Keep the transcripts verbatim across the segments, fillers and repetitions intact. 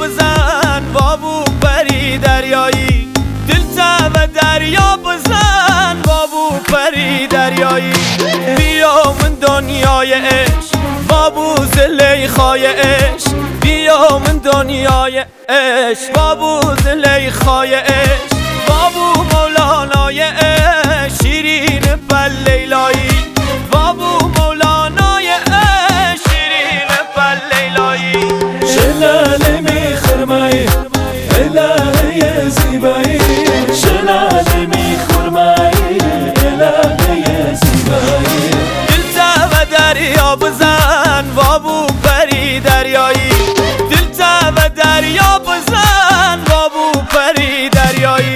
بزن بابو پری دریایی، دل و دریا بزن بابو پری دریایی. بیا من دنیای عشق بابو زلیخای عشق، بیا من دنیای عشق بابو زلیخای عشق، بابو مولانای عشق شیرین بل لیلایی، بابو مولانای عشق شیرین بل لیلایی. شلاله میخرمایی الهه زیبایی، شلاله میخرمایی الهه زیبایی. دل و دریا بزن بابو پری دریایی، دل و دریا بزن بابو پری دریایی.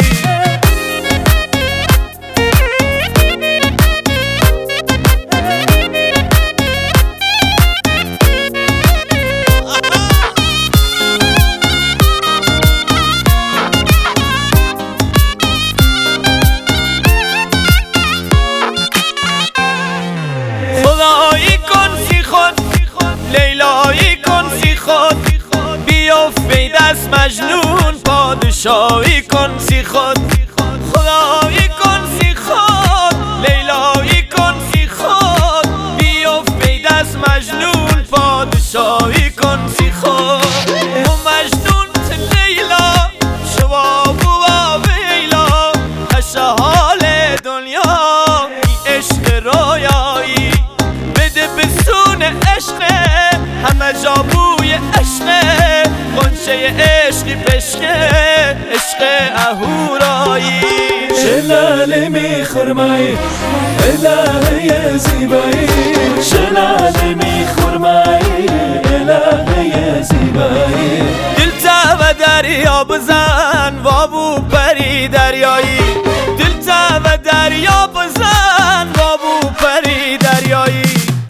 خدایی کن سی خود لیلایی کن سی خود، بیفت دست مجنون پادشاهی کن سی خود. خدایی کن سی خود لیلایی کن سی خود، بیفت دست مجنون پادشاهی کن سی خود. و مجنون لیلا شباب و ویلا، هش حال دنیا ای عشق رویایی، بده بسون عشق همه جا بوی عشق، غنچه عشقی پشکه عشق اهورایی. شلاله میخرمایی الهه زیبایی، شلاله میخرمایی الهه زیبایی. دل و دریا بزن بابو پری دریایی، دل و دریا بزن بابو پری دریایی.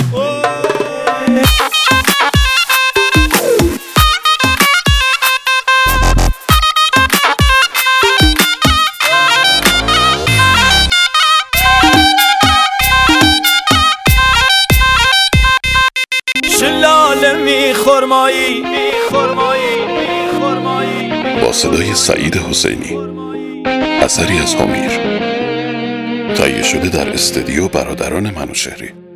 شلاله میخرمایی میخرمایی میخرمایی. با صدای سعید حسینی، اثری از هامیر، تهیه شده در استودیو برادران منوچهری.